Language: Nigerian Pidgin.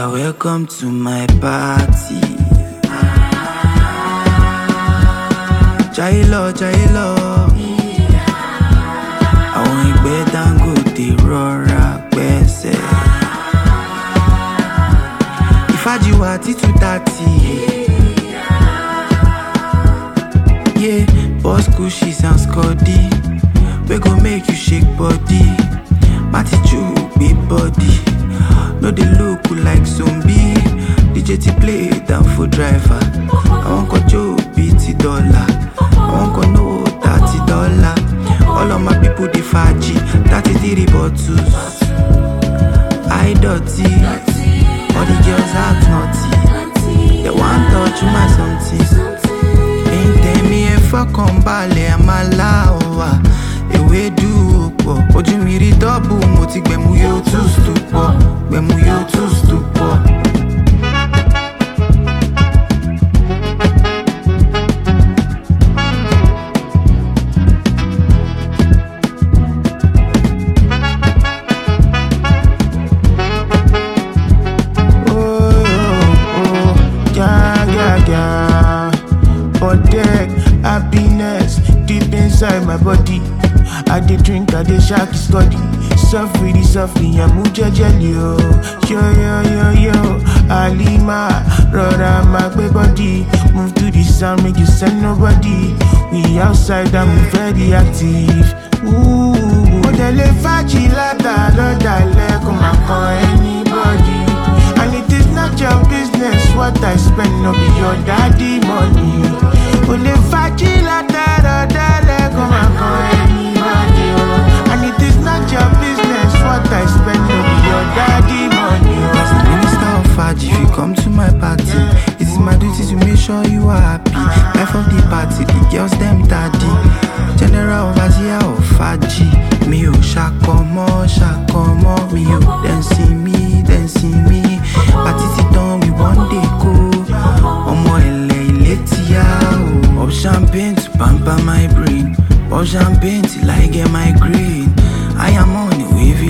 welcome to my party. Jailo, Jailo. Àwọn ìgbẹ́ Dangote rọra gbẹ́sẹ̀. Ìfàjìwà títú tàtì. Yeah, boss cushies and scotty. We go make you shake body. Matiju big body. No dey look like zombie. DJ T play down for driver. I want go BT dollar. I want go know $30. All of my people dey faji. 33 bottles. I dirty. All the girls act naughty. They want touch my something. Ain't tell me if I come balẹ̀ àmàlà ewé dùn pọ̀. Ojú mi rí dọ́bù mo ti gbẹ̀mú yóò tún stupọ̀. Gbẹ̀mú yóò tún stupọ̀. Happiness deep inside my body. I dey drink, I dey shake scotty. Softly, I'm jelly, yo. Yo. Alima, rora my body. Move to the sound, make you send nobody. We outside, I'm very active. Ooh, Odele faji lata, don't come anybody. And it is not your business what I spend, no be your daddy money. Only fajila da come anybody. And it is not your business what I spend, no be your daddy money. As the minister of Faji, if you come to my party, it is my duty to make sure you are happy. Life of the party, the girls them daddy. General overseer of Faji. Me o shakomo, me o dancing me. Party sit down, we one day go. Omo ele tia o. Up champagne to pamper my brain. Up champagne till I get my green. I am on the wavy